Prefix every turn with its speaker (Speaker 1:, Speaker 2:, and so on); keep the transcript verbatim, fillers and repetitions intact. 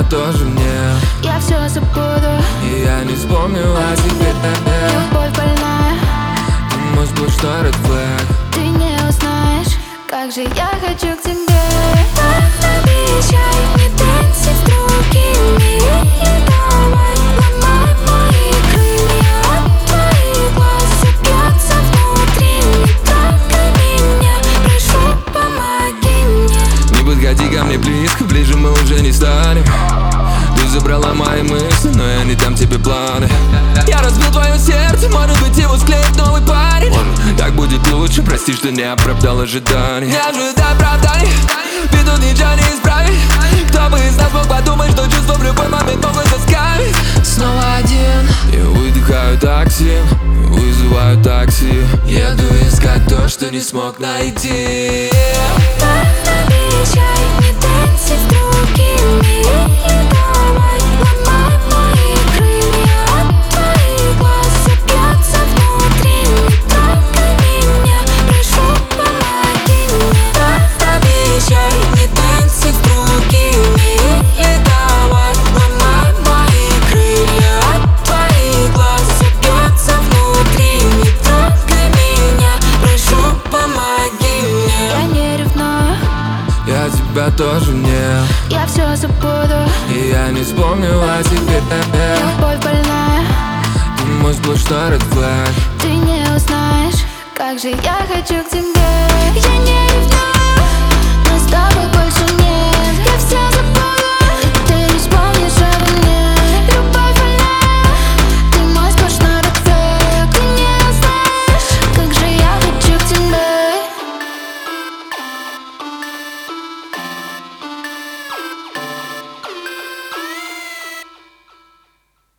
Speaker 1: тоже мне.
Speaker 2: Я все забуду,
Speaker 1: и я не вспомню о тебе.
Speaker 2: Любовь больная,
Speaker 1: ты мой сплошной red flag.
Speaker 2: ты не узнаешь, как же я хочу к тебе. Обещай, не танцуй с другими, и давай ломай мои крылья. От твоих глаз забьется внутри, не трогай меня, прошу, помоги мне.
Speaker 1: Не подходи ко мне близко, ближе мы уже не станем. Ты забрала мои мысли, но я не дам тебе планы. Я разбил твое сердце, может быть его склеит новый парень. Так будет лучше, прости, что не оправдал ожиданий. Не ожидай оправданий, ведь тут ничего не исправить. Кто бы из нас мог подумать, что чувство в любой момент могут заскавить. Снова один, я выдыхаю такси, вызываю такси. Еду искать то, что не смог найти.
Speaker 2: Обещай, не танцуй с другими, и давай ломай мои крылья. От твоих глаз забьется внутри, не трогай меня, прошу, помоги мне. Обещай, не танцуй с другими, и давай ломай мои крылья. От твоих глаз забьется внутри, не трогай меня, прошу, помоги мне. Я не ревную,
Speaker 1: Я тебя тоже не.
Speaker 2: я все забуду,
Speaker 1: и я не вспомню о тебе.
Speaker 2: Любовь больная,
Speaker 1: ты мой сплошной red flag.
Speaker 2: ты не узнаешь, как же я хочу к тебе. Я не ревную.